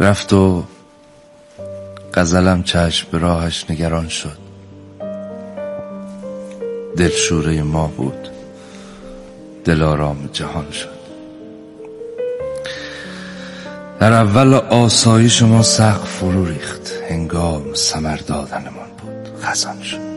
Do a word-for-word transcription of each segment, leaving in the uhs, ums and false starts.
رفت و غزلم چشم به راهش نگران شد. دلشوره ما بود، دل آرام جهان شد. در اول آسایش ما سقف فرو ریخت، هنگام ثمر دادنمان بود، خزان شد.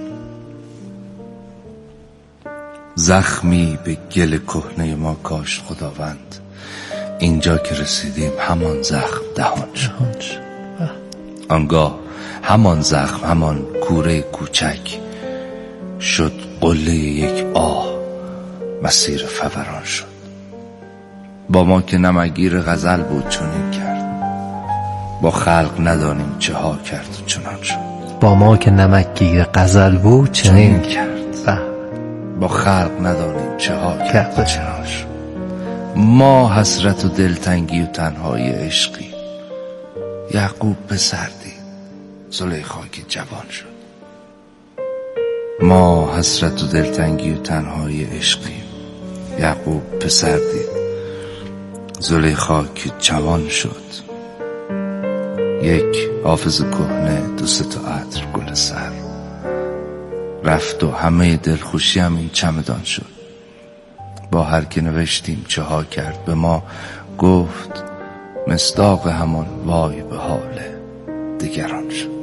زخمی به گل کهنه ما کاشت خداوند، اینجا که رسیدیم همان زخم دهان شد. آنگاه همان زخم، همان کوره کوچک شد قله یک آه، مسیر فوران شد. با ما که نمگیر غزل بود چنین کرد، با خلق ندانیم چه ها کرد و چنان شد. با ما که نمگیر غزل بود چنین کرد، با خلق ندانیم چه ها کرد و چنان شد. ما حسرت و دلتنگی و تنهای عشقی، یعقوب پسر دید، زلیخا که جوان شد. ما حسرت و دلتنگی و تنهای عشقی، یعقوب پسر دید، زلیخا که جوان شد. یک حافظ کهنه، دو سه تا عطر گل سر، رفت و همه دلخوشی هم این چمدان شد. با هر که نوشتیم چه ها کرد، به ما گفت مصداق همان وای به حال دگران شد.